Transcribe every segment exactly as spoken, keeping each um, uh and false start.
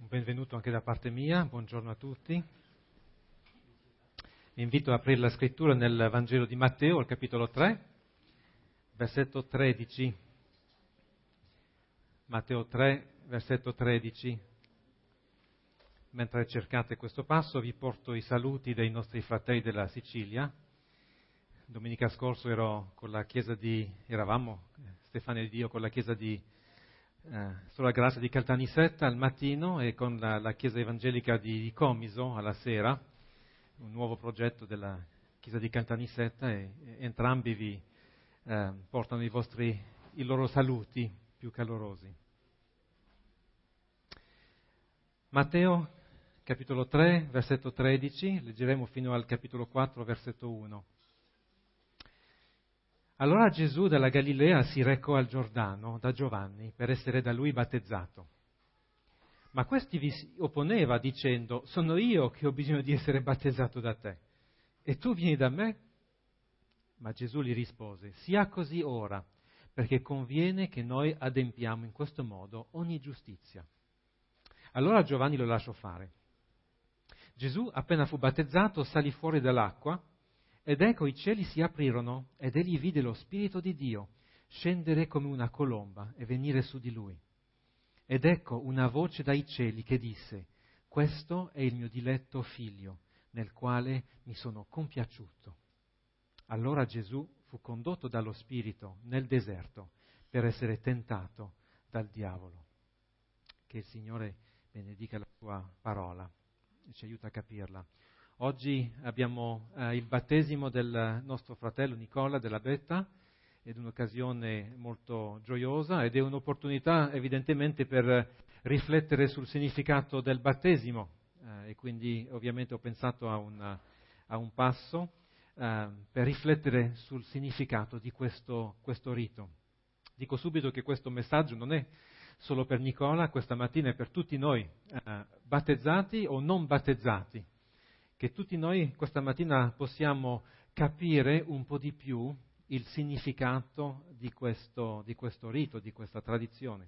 Benvenuto anche da parte mia, buongiorno a tutti. Vi invito a aprire la scrittura nel Vangelo di Matteo, al capitolo tre, versetto tredici. Matteo tre, versetto tredici. Mentre cercate questo passo vi porto i saluti dei nostri fratelli della Sicilia. Domenica scorsa ero con la chiesa di, eravamo, Stefano e Dio, con la chiesa di Eh, sulla Grazia di Caltanissetta al mattino e con la, la chiesa evangelica di, di Comiso alla sera, un nuovo progetto della chiesa di Caltanissetta, e, e entrambi vi eh, portano i vostri i loro saluti più calorosi. Matteo capitolo tre versetto tredici, leggeremo fino al capitolo quattro versetto uno. Allora Gesù dalla Galilea si recò al Giordano da Giovanni per essere da lui battezzato. Ma questi vi si opponeva dicendo: sono io che ho bisogno di essere battezzato da te, e tu vieni da me? Ma Gesù gli rispose: sia così ora, perché conviene che noi adempiamo in questo modo ogni giustizia. Allora Giovanni lo lasciò fare. Gesù, appena fu battezzato, salì fuori dall'acqua. Ed ecco i cieli si aprirono, ed egli vide lo Spirito di Dio scendere come una colomba e venire su di lui. Ed ecco una voce dai cieli che disse: questo è il mio diletto figlio, nel quale mi sono compiaciuto. Allora Gesù fu condotto dallo Spirito nel deserto per essere tentato dal diavolo. Che il Signore benedica la sua parola e ci aiuta a capirla. Oggi abbiamo eh, il battesimo del nostro fratello Nicola della Betta, ed un'occasione molto gioiosa ed è un'opportunità evidentemente per riflettere sul significato del battesimo eh, e quindi ovviamente ho pensato a un, a un passo eh, per riflettere sul significato di questo, questo rito. Dico subito che questo messaggio non è solo per Nicola, questa mattina è per tutti noi, eh, battezzati o non battezzati. Che tutti noi questa mattina possiamo capire un po' di più il significato di questo, di questo rito, di questa tradizione.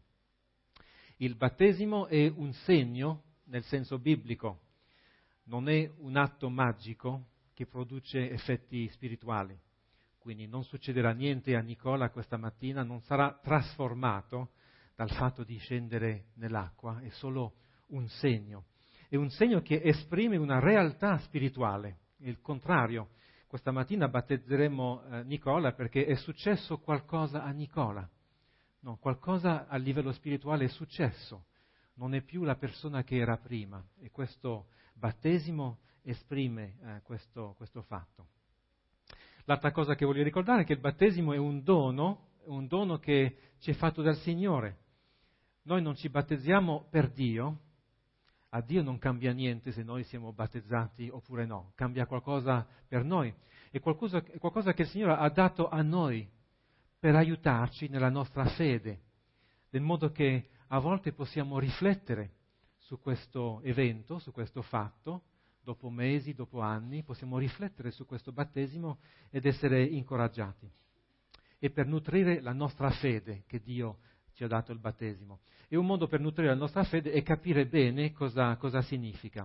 Il battesimo è un segno nel senso biblico, non è un atto magico che produce effetti spirituali. Quindi non succederà niente a Nicola questa mattina, non sarà trasformato dal fatto di scendere nell'acqua, è solo un segno. È un segno che esprime una realtà spirituale. Il contrario, questa mattina battezzeremo eh, Nicola perché è successo qualcosa a Nicola. No, qualcosa a livello spirituale è successo. Non è più la persona che era prima. E questo battesimo esprime eh, questo, questo fatto. L'altra cosa che voglio ricordare è che il battesimo è un dono, un dono che ci è fatto dal Signore. Noi non ci battezziamo per Dio. A Dio non cambia niente se noi siamo battezzati oppure no, cambia qualcosa per noi, è qualcosa, è qualcosa che il Signore ha dato a noi per aiutarci nella nostra fede, nel modo che a volte possiamo riflettere su questo evento, su questo fatto, dopo mesi, dopo anni, possiamo riflettere su questo battesimo ed essere incoraggiati. E per nutrire la nostra fede che Dio ci ha dato il battesimo. E un modo per nutrire la nostra fede è capire bene cosa, cosa significa.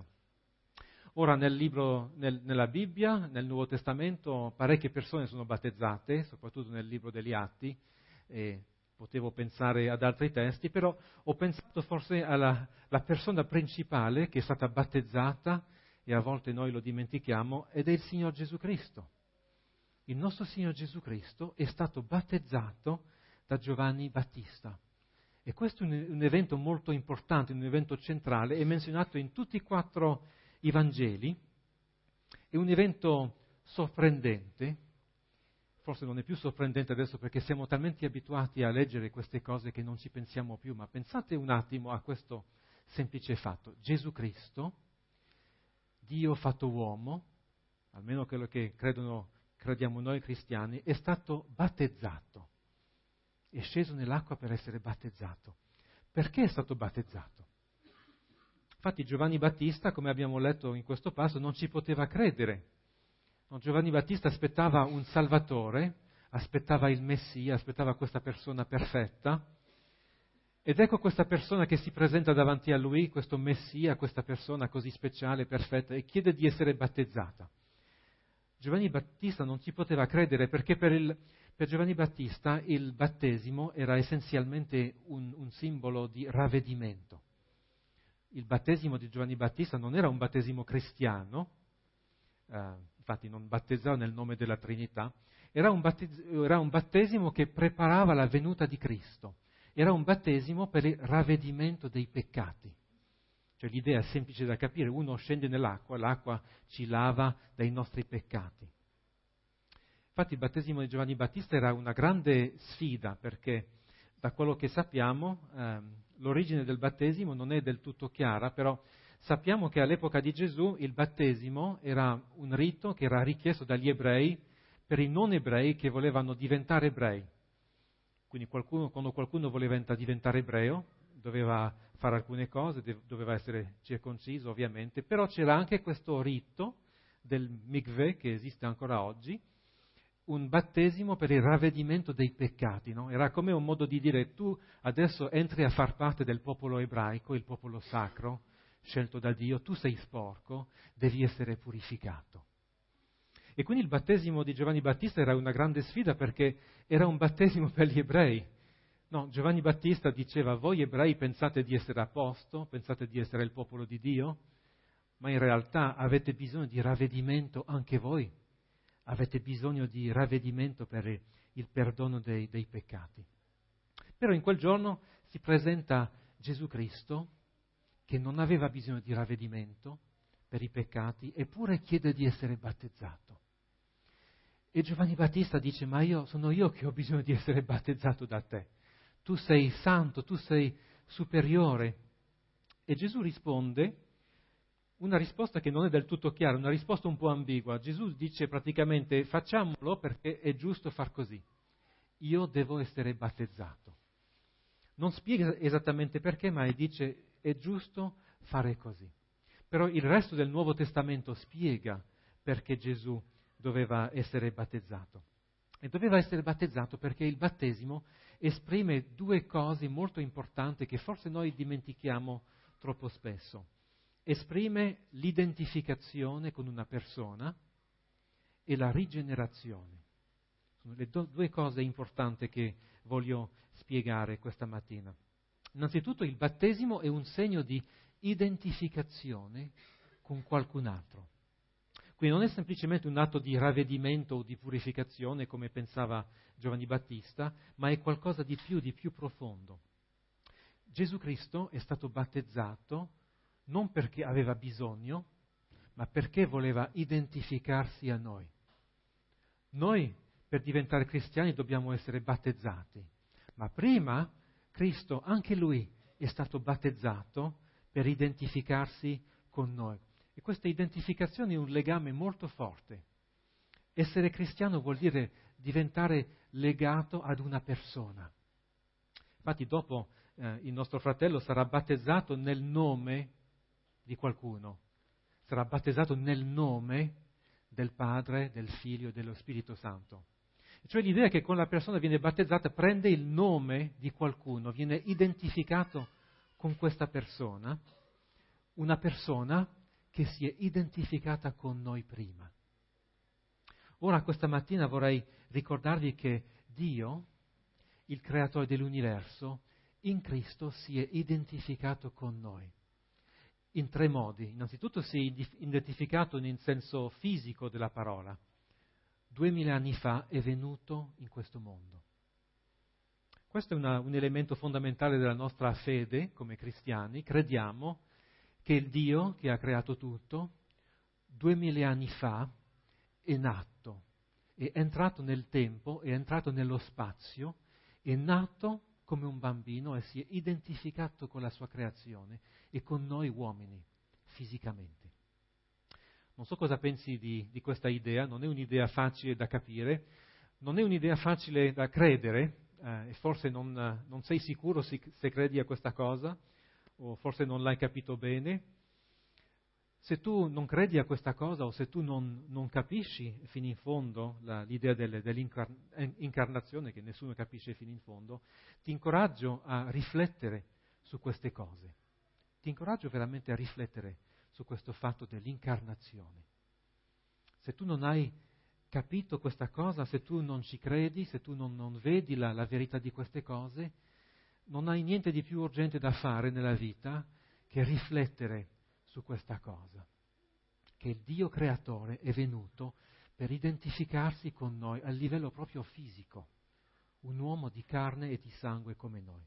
Ora nel libro, nel, nella Bibbia, nel Nuovo Testamento, parecchie persone sono battezzate, soprattutto nel libro degli Atti, e potevo pensare ad altri testi, però ho pensato forse alla la persona principale che è stata battezzata, e a volte noi lo dimentichiamo, ed è il Signor Gesù Cristo. Il nostro Signor Gesù Cristo è stato battezzato da Giovanni Battista. E questo è un, un evento molto importante, un evento centrale, è menzionato in tutti e quattro i Vangeli, è un evento sorprendente, forse non è più sorprendente adesso perché siamo talmente abituati a leggere queste cose che non ci pensiamo più, ma pensate un attimo a questo semplice fatto. Gesù Cristo, Dio fatto uomo, almeno quello che credono, crediamo noi cristiani, è stato battezzato. È sceso nell'acqua per essere battezzato. Perché è stato battezzato? Infatti Giovanni Battista, come abbiamo letto in questo passo, non ci poteva credere. No, Giovanni Battista aspettava un Salvatore, aspettava il Messia, aspettava questa persona perfetta, Ed ecco questa persona che si presenta davanti a lui, questo Messia, questa persona così speciale, perfetta, e chiede di essere battezzata. Giovanni Battista non ci poteva credere perché per, il, per Giovanni Battista il battesimo era essenzialmente un, un simbolo di ravvedimento. Il battesimo di Giovanni Battista non era un battesimo cristiano, eh, infatti non battezzava nel nome della Trinità, era un, battesimo, era un battesimo che preparava la venuta di Cristo, era un battesimo per il ravvedimento dei peccati. Cioè l'idea è semplice da capire, uno scende nell'acqua, l'acqua ci lava dai nostri peccati. Infatti il battesimo di Giovanni Battista era una grande sfida perché da quello che sappiamo ehm, l'origine del battesimo non è del tutto chiara, però sappiamo che all'epoca di Gesù il battesimo era un rito che era richiesto dagli ebrei per i non ebrei che volevano diventare ebrei. Quindi qualcuno, quando qualcuno voleva diventare ebreo doveva fare alcune cose, doveva essere circonciso ovviamente, però c'era anche questo rito del mikveh che esiste ancora oggi, un battesimo per il ravvedimento dei peccati, no? Era come un modo di dire tu adesso entri a far parte del popolo ebraico, il popolo sacro, scelto da Dio, tu sei sporco, devi essere purificato. E quindi il battesimo di Giovanni Battista era una grande sfida perché era un battesimo per gli ebrei. No, Giovanni Battista diceva, voi ebrei pensate di essere a posto, pensate di essere il popolo di Dio, ma in realtà avete bisogno di ravvedimento anche voi. Avete bisogno di ravvedimento per il perdono dei, dei peccati. Però in quel giorno si presenta Gesù Cristo, che non aveva bisogno di ravvedimento per i peccati, eppure chiede di essere battezzato. E Giovanni Battista dice, ma io sono io che ho bisogno di essere battezzato da te. Tu sei santo, tu sei superiore. E Gesù risponde una risposta che non è del tutto chiara, una risposta un po' ambigua. Gesù dice praticamente facciamolo perché è giusto far così. Io devo essere battezzato. Non spiega esattamente perché, ma dice è giusto fare così. Però il resto del Nuovo Testamento spiega perché Gesù doveva essere battezzato. E doveva essere battezzato perché il battesimo esprime due cose molto importanti che forse noi dimentichiamo troppo spesso. Esprime l'identificazione con una persona e la rigenerazione. Sono le do- due cose importanti che voglio spiegare questa mattina. Innanzitutto il battesimo è un segno di identificazione con qualcun altro. Quindi non è semplicemente un atto di ravvedimento o di purificazione come pensava Giovanni Battista, ma è qualcosa di più, di più profondo. Gesù Cristo è stato battezzato non perché aveva bisogno, ma perché voleva identificarsi a noi. Noi, per diventare cristiani, dobbiamo essere battezzati, ma prima Cristo, anche Lui, è stato battezzato per identificarsi con noi. E questa identificazione è un legame molto forte. Essere cristiano vuol dire diventare legato ad una persona. Infatti dopo eh, il nostro fratello sarà battezzato nel nome di qualcuno, sarà battezzato nel nome del Padre, del Figlio e dello Spirito Santo. Cioè l'idea è che quando la persona viene battezzata prende il nome di qualcuno, viene identificato con questa persona, una persona che si è identificata con noi prima. Ora questa mattina vorrei ricordarvi che Dio, il creatore dell'universo, in Cristo si è identificato con noi. In tre modi. Innanzitutto si è identificato in senso fisico della parola. Duemila anni fa è venuto in questo mondo. Questo è una, un elemento fondamentale della nostra fede come cristiani. Crediamo che il Dio che ha creato tutto, duemila anni fa, è nato, è entrato nel tempo, è entrato nello spazio, è nato come un bambino e si è identificato con la sua creazione e con noi uomini, fisicamente. Non so cosa pensi di, di questa idea, non è un'idea facile da capire, non è un'idea facile da credere, eh, e forse non, non sei sicuro se, se credi a questa cosa, o forse non l'hai capito bene. se tu non credi a questa cosa o se tu non, non capisci fino in fondo la, l'idea delle, dell'incarnazione, che nessuno capisce fino in fondo, ti incoraggio a riflettere su queste cose. Ti incoraggio veramente a riflettere su questo fatto dell'incarnazione. Se tu non hai capito questa cosa, se tu non ci credi, se tu non, non vedi la, la verità di queste cose, non hai niente di più urgente da fare nella vita che riflettere su questa cosa, che il Dio creatore è venuto per identificarsi con noi a livello proprio fisico, un uomo di carne e di sangue come noi.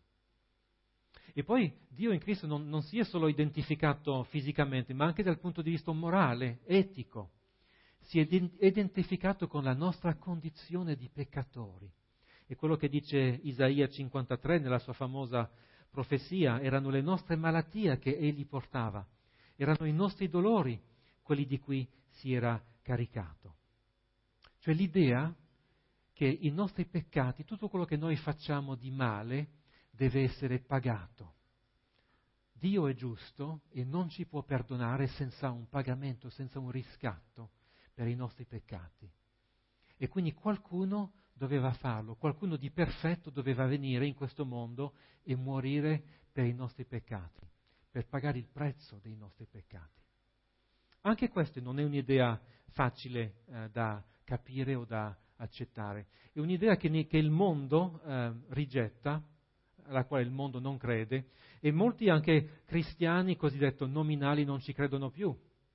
E poi Dio in Cristo non, non si è solo identificato fisicamente, ma anche dal punto di vista morale, etico. Si è identificato con la nostra condizione di peccatori. E quello che dice Isaia cinquantatré nella sua famosa profezia, erano le nostre malattie che egli portava, erano i nostri dolori quelli di cui si era caricato. Cioè l'idea che i nostri peccati, tutto quello che noi facciamo di male, deve essere pagato. Dio è giusto e non ci può perdonare senza un pagamento, senza un riscatto per i nostri peccati. E quindi qualcuno doveva farlo, qualcuno di perfetto doveva venire in questo mondo e morire per i nostri peccati, per pagare il prezzo dei nostri peccati. Anche questa non è un'idea facile eh, da capire o da accettare, è un'idea che, ne, che il mondo eh, rigetta, alla quale il mondo non crede, e molti anche cristiani cosiddetto nominali non ci credono più.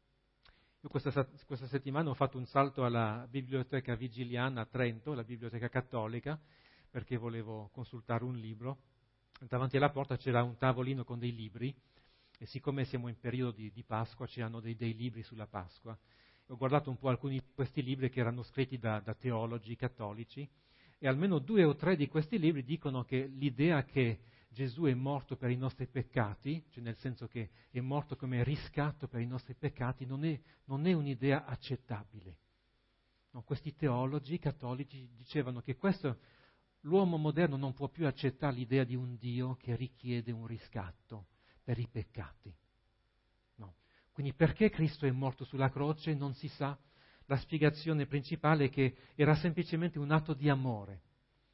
Io questa, questa settimana ho fatto un salto alla biblioteca vigiliana a Trento, la biblioteca cattolica, perché volevo consultare un libro. Davanti alla porta c'era un tavolino con dei libri, e siccome siamo in periodo di, di Pasqua, c'erano dei, dei libri sulla Pasqua. Ho guardato un po' alcuni di questi libri che erano scritti da, da teologi cattolici, e almeno due o tre di questi libri dicono che l'idea che Gesù è morto per i nostri peccati, cioè nel senso che è morto come riscatto per i nostri peccati, non è, non è un'idea accettabile. No, questi teologi cattolici dicevano che questo, l'uomo moderno non può più accettare l'idea di un Dio che richiede un riscatto per i peccati. No. Quindi perché Cristo è morto sulla croce non si sa. La spiegazione principale è che era semplicemente un atto di amore.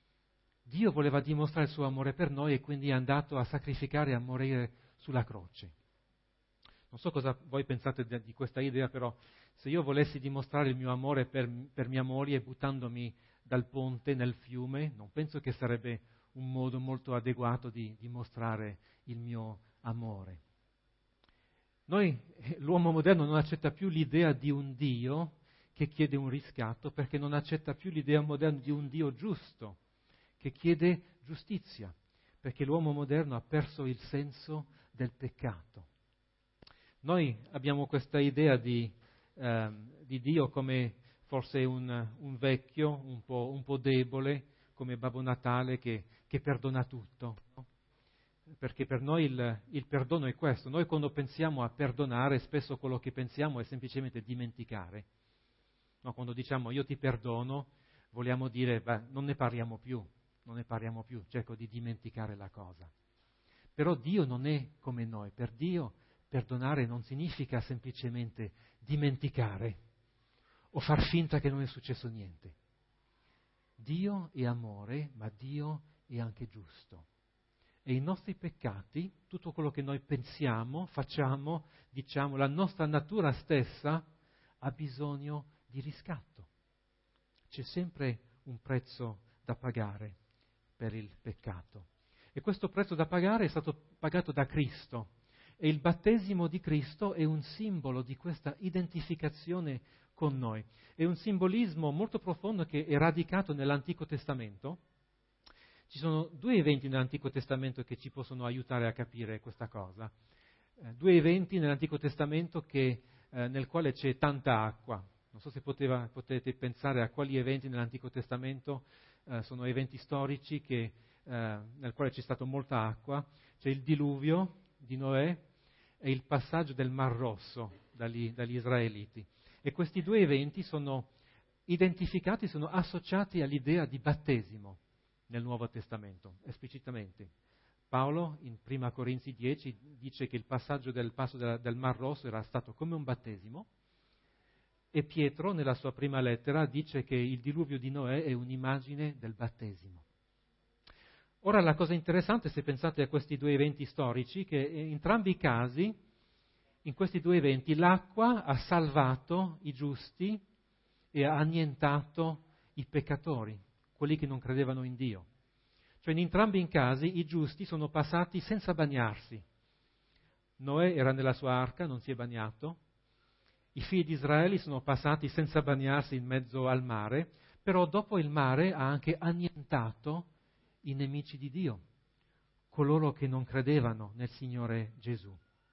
Dio voleva dimostrare il suo amore per noi e quindi è andato a sacrificare e a morire sulla croce. Non so cosa voi pensate di questa idea, però se io volessi dimostrare il mio amore per, per mia moglie buttandomi dal ponte nel fiume, non penso che sarebbe un modo molto adeguato di dimostrare il mio amore. Noi, l'uomo moderno non accetta più l'idea di un Dio che chiede un riscatto, perché non accetta più l'idea moderna di un Dio giusto, che chiede giustizia, perché l'uomo moderno ha perso il senso del peccato. Noi abbiamo questa idea di, eh, di Dio come forse un, un vecchio, un po', un po' debole, come Babbo Natale che, che perdona tutto, no? Perché per noi il, il perdono è questo. Noi quando pensiamo a perdonare, spesso quello che pensiamo è semplicemente dimenticare. No, quando diciamo io ti perdono, vogliamo dire beh, non ne parliamo più. Non ne parliamo più, cerco di dimenticare la cosa. Però Dio non è come noi. Per Dio perdonare non significa semplicemente dimenticare o far finta che non è successo niente. Dio è amore, ma Dio è anche giusto. E i nostri peccati, tutto quello che noi pensiamo, facciamo, diciamo, la nostra natura stessa ha bisogno di riscatto. C'è sempre un prezzo da pagare per il peccato. E questo prezzo da pagare è stato pagato da Cristo. E il battesimo di Cristo è un simbolo di questa identificazione con noi. È un simbolismo molto profondo che è radicato nell'Antico Testamento. Ci sono due eventi nell'Antico Testamento che ci possono aiutare a capire questa cosa. Eh, due eventi nell'Antico Testamento che, eh, nel quale c'è tanta acqua. Non so se poteva, potete pensare a quali eventi nell'Antico Testamento eh, sono eventi storici che, eh, nel quale c'è stata molta acqua. C'è il diluvio di Noè e il passaggio del Mar Rosso dagli, dagli israeliti. E questi due eventi sono identificati, sono associati all'idea di battesimo nel Nuovo Testamento, esplicitamente. Paolo in Prima Corinzi dieci dice che il passaggio del passo del, del Mar Rosso era stato come un battesimo, e Pietro nella sua prima lettera dice che il diluvio di Noè è un'immagine del battesimo. Ora la cosa interessante, se pensate a questi due eventi storici, che in entrambi i casi, in questi due eventi, l'acqua ha salvato i giusti e ha annientato i peccatori, quelli che non credevano in Dio. Cioè in entrambi i casi i giusti sono passati senza bagnarsi. Noè era nella sua arca, non si è bagnato. I figli di Israele sono passati senza bagnarsi in mezzo al mare, però dopo il mare ha anche annientato i nemici di Dio, coloro che non credevano nel Signore Gesù.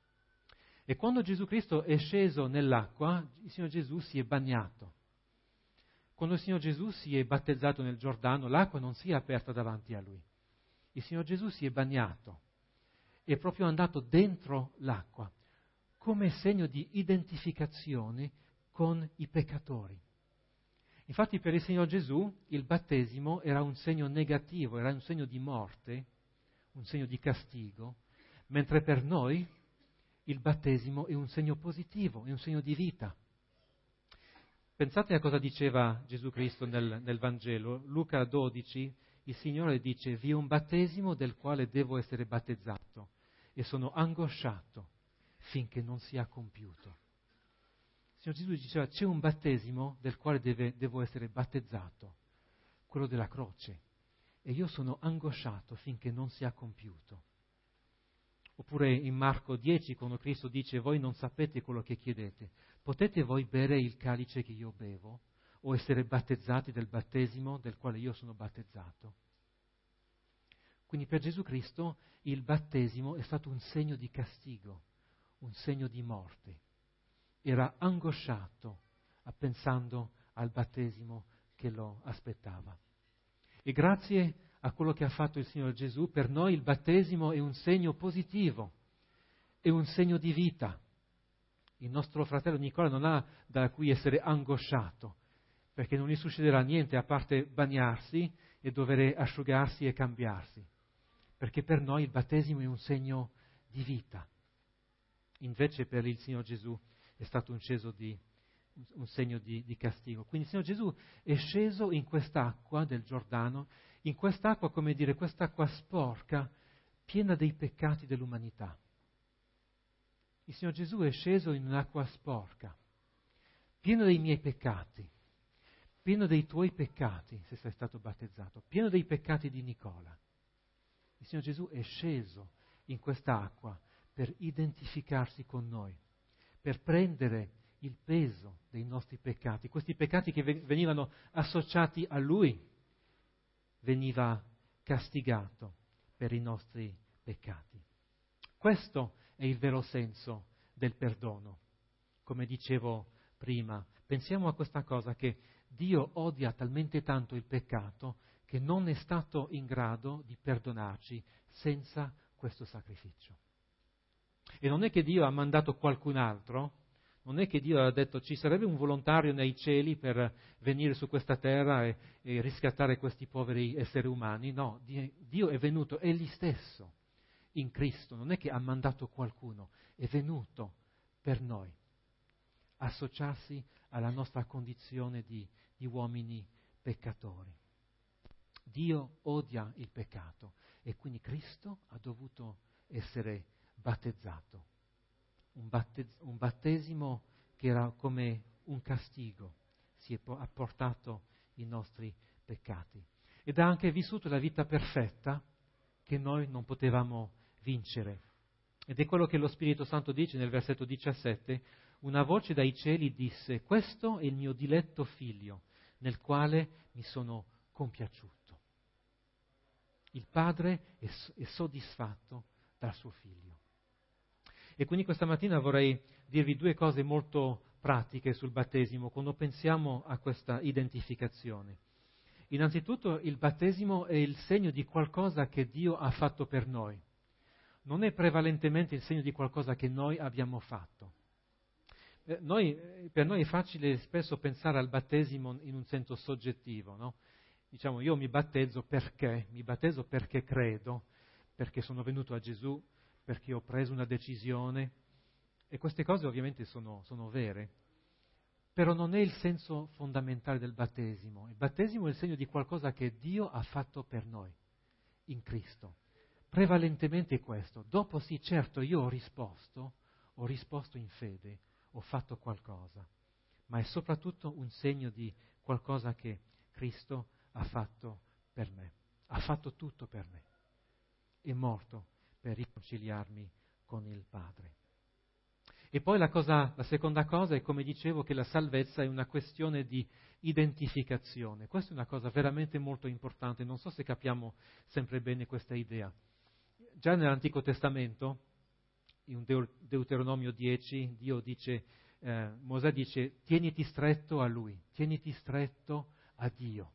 E quando Gesù Cristo è sceso nell'acqua, il Signore Gesù si è bagnato. Quando il Signore Gesù si è battezzato nel Giordano, l'acqua non si è aperta davanti a Lui. Il Signore Gesù si è bagnato, è proprio andato dentro l'acqua, come segno di identificazione con i peccatori. Infatti per il Signore Gesù il battesimo era un segno negativo, era un segno di morte, un segno di castigo, mentre per noi il battesimo è un segno positivo, è un segno di vita. Pensate a cosa diceva Gesù Cristo nel, nel Vangelo. Luca dodici, il Signore dice: vi è un battesimo del quale devo essere battezzato e sono angosciato finché non sia compiuto. Il Signore Gesù diceva: c'è un battesimo del quale deve, devo essere battezzato, quello della croce, e io sono angosciato finché non sia compiuto. Oppure in Marco dieci, quando Cristo dice: voi non sapete quello che chiedete, potete voi bere il calice che io bevo o essere battezzati del battesimo del quale io sono battezzato? Quindi per Gesù Cristo il battesimo è stato un segno di castigo, un segno di morte. Era angosciato pensando al battesimo che lo aspettava. E grazie a quello che ha fatto il Signore Gesù, per noi il battesimo è un segno positivo, è un segno di vita. Il nostro fratello Nicola non ha da cui essere angosciato, perché non gli succederà niente a parte bagnarsi e dover asciugarsi e cambiarsi, perché per noi il battesimo è un segno di vita. Invece per il Signore Gesù è stato un, di, un segno di, di castigo. Quindi il Signore Gesù è sceso in quest'acqua del Giordano, in quest'acqua, come dire, quest'acqua sporca, piena dei peccati dell'umanità. Il Signore Gesù è sceso in un'acqua sporca, pieno dei miei peccati, pieno dei tuoi peccati, se sei stato battezzato, pieno dei peccati di Nicola. Il Signore Gesù è sceso in quest'acqua per identificarsi con noi, per prendere il peso dei nostri peccati, questi peccati che venivano associati a Lui, veniva castigato per i nostri peccati. Questo è il vero senso del perdono. Come dicevo prima, pensiamo a questa cosa, che Dio odia talmente tanto il peccato che non è stato in grado di perdonarci senza questo sacrificio. E non è che Dio ha mandato qualcun altro, non è che Dio ha detto ci sarebbe un volontario nei cieli per venire su questa terra e, e riscattare questi poveri esseri umani. No, Dio è venuto egli stesso in Cristo, non è che ha mandato qualcuno, è venuto per noi, associarsi alla nostra condizione di, di uomini peccatori. Dio odia il peccato e quindi Cristo ha dovuto essere battezzato. Un, battez- un battesimo che era come un castigo, si è po- ha portato i nostri peccati. Ed ha anche vissuto la vita perfetta che noi non potevamo vincere. Ed è quello che lo Spirito Santo dice nel versetto diciassette: una voce dai cieli disse: questo è il mio diletto figlio, nel quale mi sono compiaciuto. Il Padre è, è soddisfatto dal suo figlio. E quindi questa mattina vorrei dirvi due cose molto pratiche sul battesimo, quando pensiamo a questa identificazione. Innanzitutto, il battesimo è il segno di qualcosa che Dio ha fatto per noi. Non è prevalentemente il segno di qualcosa che noi abbiamo fatto. Eh, noi, per noi è facile spesso pensare al battesimo in un senso soggettivo, no? Diciamo, io mi battezzo perché, mi battezzo perché credo, perché sono venuto a Gesù, perché ho preso una decisione, e queste cose ovviamente sono, sono vere, però non è il senso fondamentale del battesimo. Il battesimo è il segno di qualcosa che Dio ha fatto per noi, in Cristo. Prevalentemente questo. Dopo sì, certo, io ho risposto, ho risposto in fede, ho fatto qualcosa, ma è soprattutto un segno di qualcosa che Cristo ha fatto per me. Ha fatto tutto per me. È morto per riconciliarmi con il Padre. E poi la, cosa, la seconda cosa è, come dicevo, che la salvezza è una questione di identificazione. Questa è una cosa veramente molto importante. Non so se capiamo sempre bene questa idea. Già nell'Antico Testamento, in Deuteronomio dieci, Dio dice, eh, Mosè dice, tieniti stretto a Lui, tieniti stretto a Dio.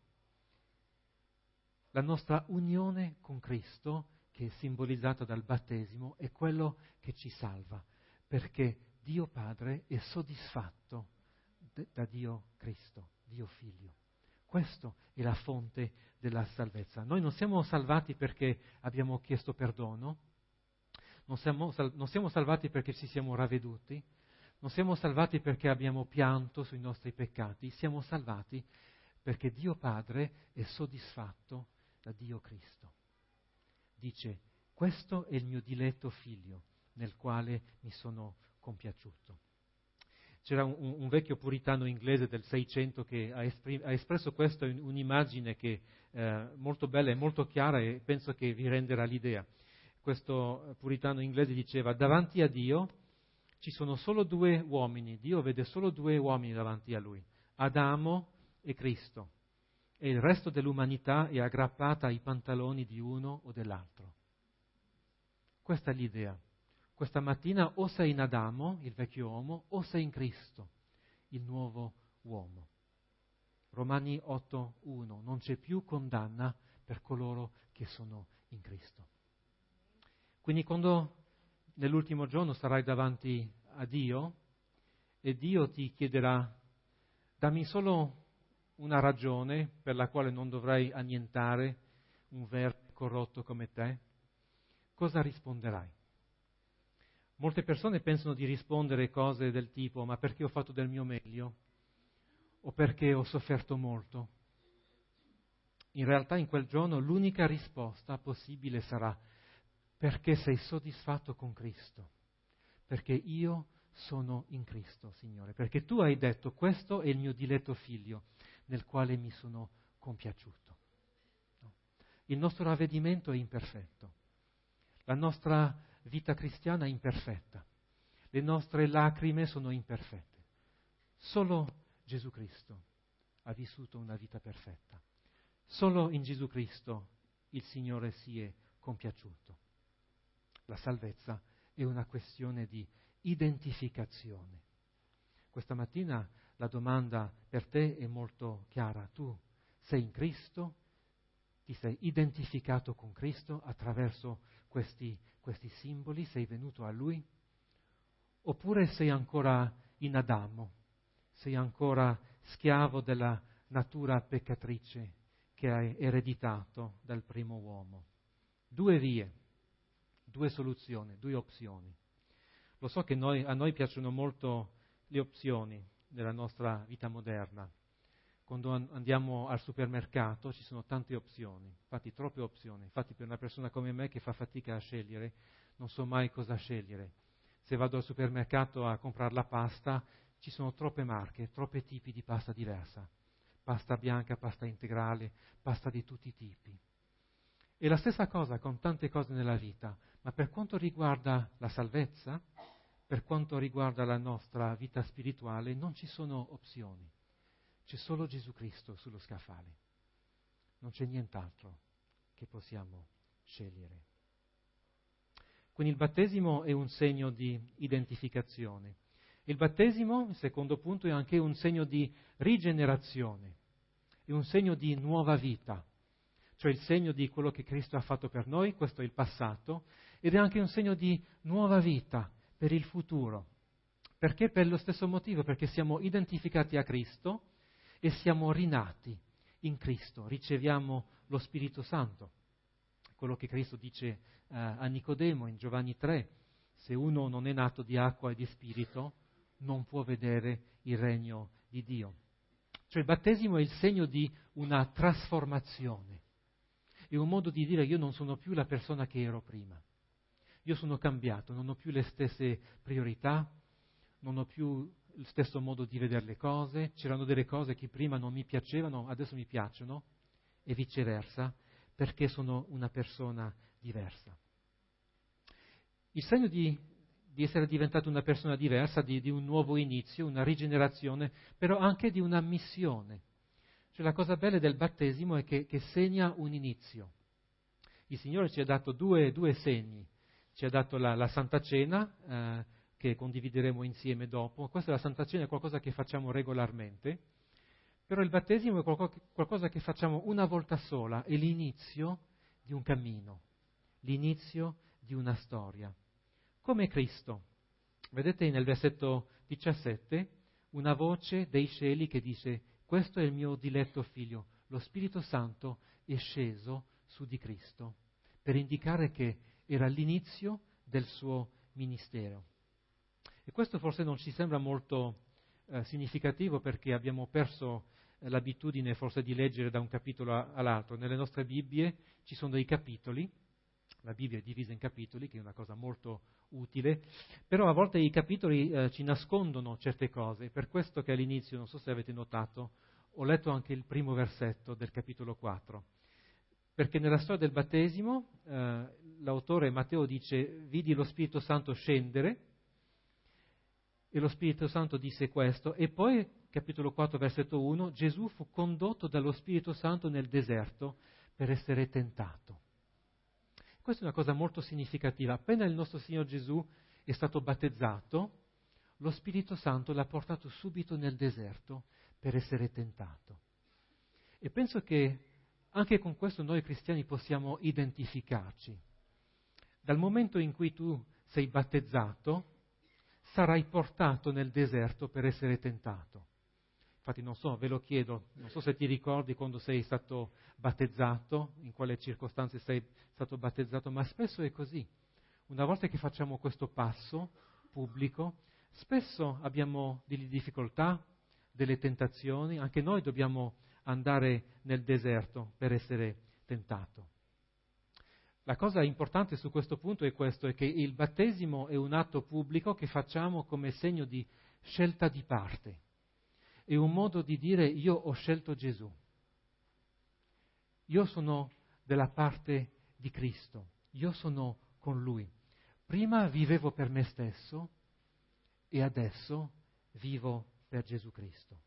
La nostra unione con Cristo, che è simbolizzata dal battesimo, è quello che ci salva, perché Dio Padre è soddisfatto da Dio Cristo, Dio Figlio. Questa è la fonte della salvezza. Noi non siamo salvati perché abbiamo chiesto perdono, non siamo, non siamo salvati perché ci siamo ravveduti, non siamo salvati perché abbiamo pianto sui nostri peccati, siamo salvati perché Dio Padre è soddisfatto da Dio Cristo. Dice, questo è il mio diletto figlio, nel quale mi sono compiaciuto. C'era un, un vecchio puritano inglese del Seicento che ha, esprim- ha espresso questo in un'immagine che è eh, molto bella e molto chiara, e penso che vi renderà l'idea. Questo puritano inglese diceva, davanti a Dio ci sono solo due uomini, Dio vede solo due uomini davanti a Lui, Adamo e Cristo, e il resto dell'umanità è aggrappata ai pantaloni di uno o dell'altro. Questa è l'idea. Questa mattina o sei in Adamo, il vecchio uomo, o sei in Cristo, il nuovo uomo. Romani otto uno, non c'è più condanna per coloro che sono in Cristo. Quindi quando nell'ultimo giorno sarai davanti a Dio e Dio ti chiederà, dammi solo una ragione per la quale non dovrei annientare un verme corrotto come te, cosa risponderai? Molte persone pensano di rispondere cose del tipo, ma perché ho fatto del mio meglio? O perché ho sofferto molto? In realtà in quel giorno l'unica risposta possibile sarà perché sei soddisfatto con Cristo, perché io sono in Cristo, Signore, perché tu hai detto questo è il mio diletto figlio nel quale mi sono compiaciuto. No. Il nostro ravvedimento è imperfetto, la nostra vita cristiana è imperfetta, le nostre lacrime sono imperfette. Solo Gesù Cristo ha vissuto una vita perfetta. Solo in Gesù Cristo il Signore si è compiaciuto. La salvezza è una questione di identificazione. Questa mattina la domanda per te è molto chiara. Tu sei in Cristo? Ti sei identificato con Cristo attraverso questi, questi simboli? Sei venuto a Lui? Oppure sei ancora in Adamo? Sei ancora schiavo della natura peccatrice che hai ereditato dal primo uomo? Due vie, due soluzioni, due opzioni. Lo so che noi, a noi piacciono molto le opzioni nella nostra vita moderna. Quando andiamo al supermercato ci sono tante opzioni, infatti troppe opzioni. Infatti per una persona come me che fa fatica a scegliere, non so mai cosa scegliere. Se vado al supermercato a comprare la pasta, ci sono troppe marche, troppi tipi di pasta diversa. Pasta bianca, pasta integrale, pasta di tutti i tipi. E la stessa cosa con tante cose nella vita, ma per quanto riguarda la salvezza, per quanto riguarda la nostra vita spirituale, non ci sono opzioni. C'è solo Gesù Cristo sullo scaffale. Non c'è nient'altro che possiamo scegliere. Quindi il battesimo è un segno di identificazione. Il battesimo, il secondo punto, è anche un segno di rigenerazione, è un segno di nuova vita, cioè il segno di quello che Cristo ha fatto per noi, questo è il passato, ed è anche un segno di nuova vita per il futuro. Perché? Per lo stesso motivo, perché siamo identificati a Cristo e siamo rinati in Cristo, riceviamo lo Spirito Santo. quello che Cristo dice eh, a Nicodemo in Giovanni tre, se uno non è nato di acqua e di spirito non può vedere il regno di Dio. Cioè il battesimo è il segno di una trasformazione, è un modo di dire io non sono più la persona che ero prima, io sono cambiato, non ho più le stesse priorità, non ho più lo stesso modo di vedere le cose, c'erano delle cose che prima non mi piacevano, adesso mi piacciono, e viceversa, perché sono una persona diversa. Il segno di, di essere diventato una persona diversa, di, di un nuovo inizio, una rigenerazione, però anche di una missione. Cioè la cosa bella del battesimo è che, che segna un inizio. Il Signore ci ha dato due, due segni, ci ha dato la, la Santa Cena, eh, che condivideremo insieme dopo. Questa è la Santa Cena, è qualcosa che facciamo regolarmente, però il battesimo è qualcosa che facciamo una volta sola, è l'inizio di un cammino, l'inizio di una storia. Come Cristo. Vedete nel versetto diciassette una voce dei cieli che dice: questo è il mio diletto figlio, lo Spirito Santo è sceso su di Cristo, per indicare che era l'inizio del suo ministero. E questo forse non ci sembra molto eh, significativo, perché abbiamo perso eh, l'abitudine forse di leggere da un capitolo a, all'altro. Nelle nostre Bibbie ci sono dei capitoli, la Bibbia è divisa in capitoli, che è una cosa molto utile, però a volte i capitoli eh, ci nascondono certe cose, è per questo che all'inizio, non so se avete notato, ho letto anche il primo versetto del capitolo quattro, perché nella storia del battesimo eh, l'autore Matteo dice: vidi lo Spirito Santo scendere, e lo Spirito Santo disse questo, e poi, capitolo quattro, versetto uno, Gesù fu condotto dallo Spirito Santo nel deserto per essere tentato. Questa è una cosa molto significativa. Appena il nostro Signore Gesù è stato battezzato, lo Spirito Santo l'ha portato subito nel deserto per essere tentato. E penso che anche con questo noi cristiani possiamo identificarci. Dal momento in cui tu sei battezzato, sarai portato nel deserto per essere tentato. Infatti non so, ve lo chiedo, non so se ti ricordi quando sei stato battezzato, in quale circostanze sei stato battezzato, ma spesso è così. Una volta che facciamo questo passo pubblico, spesso abbiamo delle difficoltà, delle tentazioni, anche noi dobbiamo andare nel deserto per essere tentato. La cosa importante su questo punto è questo, è che il battesimo è un atto pubblico che facciamo come segno di scelta di parte. È un modo di dire: io ho scelto Gesù. Io sono della parte di Cristo. Io sono con Lui. Prima vivevo per me stesso e adesso vivo per Gesù Cristo.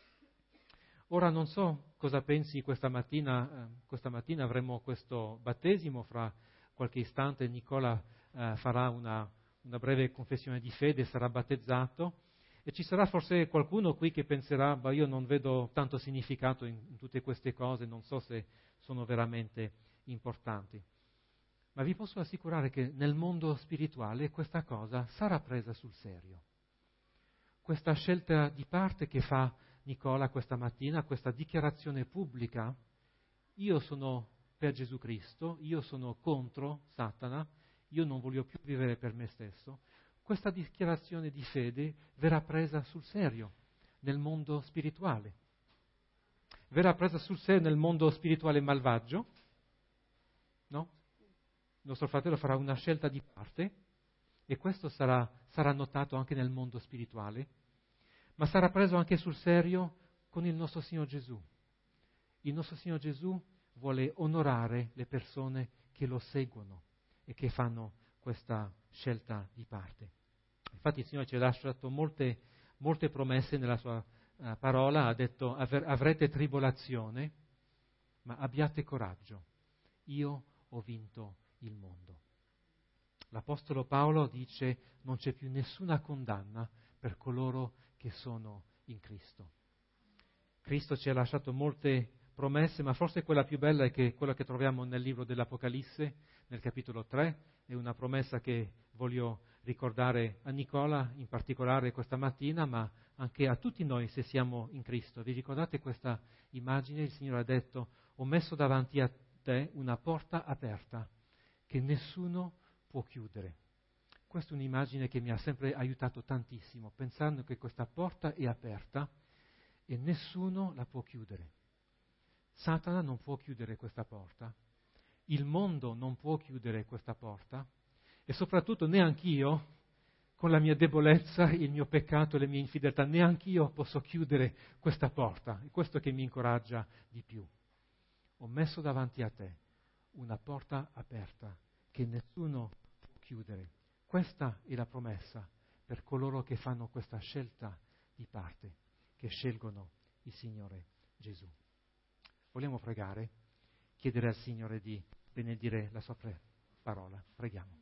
Ora non so cosa pensi questa mattina, eh, questa mattina avremo questo battesimo, fra qualche istante Nicola eh, farà una, una breve confessione di fede, sarà battezzato, e ci sarà forse qualcuno qui che penserà: ma io non vedo tanto significato in, in tutte queste cose, non so se sono veramente importanti. Ma vi posso assicurare che nel mondo spirituale questa cosa sarà presa sul serio. Questa scelta di parte che fa Nicola questa mattina, questa dichiarazione pubblica: io sono per Gesù Cristo, io sono contro Satana, io non voglio più vivere per me stesso, questa dichiarazione di fede verrà presa sul serio nel mondo spirituale. Verrà presa sul serio nel mondo spirituale malvagio, no? Il nostro fratello farà una scelta di parte e questo sarà, sarà notato anche nel mondo spirituale, ma sarà preso anche sul serio con il nostro Signore Gesù. Il nostro Signore Gesù vuole onorare le persone che lo seguono e che fanno questa scelta di parte. Infatti il Signore ci ha lasciato molte, molte promesse nella sua uh, parola, ha detto: avrete tribolazione, ma abbiate coraggio, io ho vinto il mondo. L'Apostolo Paolo dice: non c'è più nessuna condanna per coloro che sono in Cristo. Cristo ci ha lasciato molte promesse, ma forse quella più bella è che quella che troviamo nel libro dell'Apocalisse, nel capitolo tre, è una promessa che voglio ricordare a Nicola in particolare questa mattina, ma anche a tutti noi se siamo in Cristo. Vi ricordate questa immagine? Il Signore ha detto: ho messo davanti a, te una porta aperta che nessuno può chiudere. Questa è un'immagine che mi ha sempre aiutato tantissimo, pensando che questa porta è aperta e nessuno la può chiudere. Satana non può chiudere questa porta, il mondo non può chiudere questa porta e soprattutto neanch'io, con la mia debolezza, il mio peccato e le mie infedeltà, neanch'io posso chiudere questa porta. È questo che mi incoraggia di più. Ho messo davanti a te una porta aperta che nessuno può chiudere. Questa è la promessa per coloro che fanno questa scelta di parte, che scelgono il Signore Gesù. Vogliamo pregare, chiedere al Signore di benedire la sua pre- parola. Preghiamo.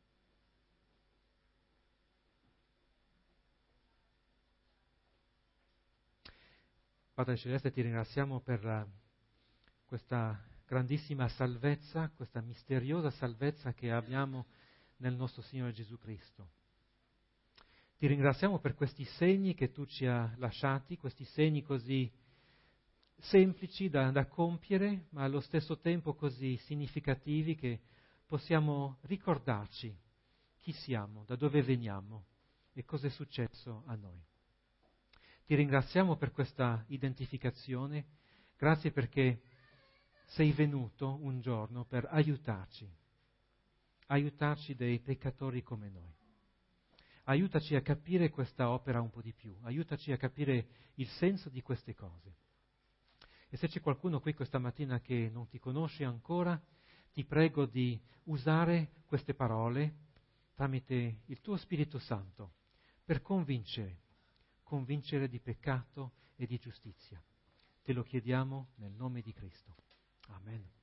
Padre Celeste, ti ringraziamo per uh, questa grandissima salvezza, questa misteriosa salvezza che abbiamo nel nostro Signore Gesù Cristo. Ti ringraziamo per questi segni che tu ci hai lasciati, questi segni così semplici da, da compiere, ma allo stesso tempo così significativi che possiamo ricordarci chi siamo, da dove veniamo e cosa è successo a noi. Ti ringraziamo per questa identificazione, grazie perché sei venuto un giorno per aiutarci, aiutarci dei peccatori come noi. Aiutaci a capire questa opera un po' di più, aiutaci a capire il senso di queste cose. E se c'è qualcuno qui questa mattina che non ti conosce ancora, ti prego di usare queste parole tramite il tuo Spirito Santo per convincere, convincere di peccato e di giustizia. Te lo chiediamo nel nome di Cristo. Amen.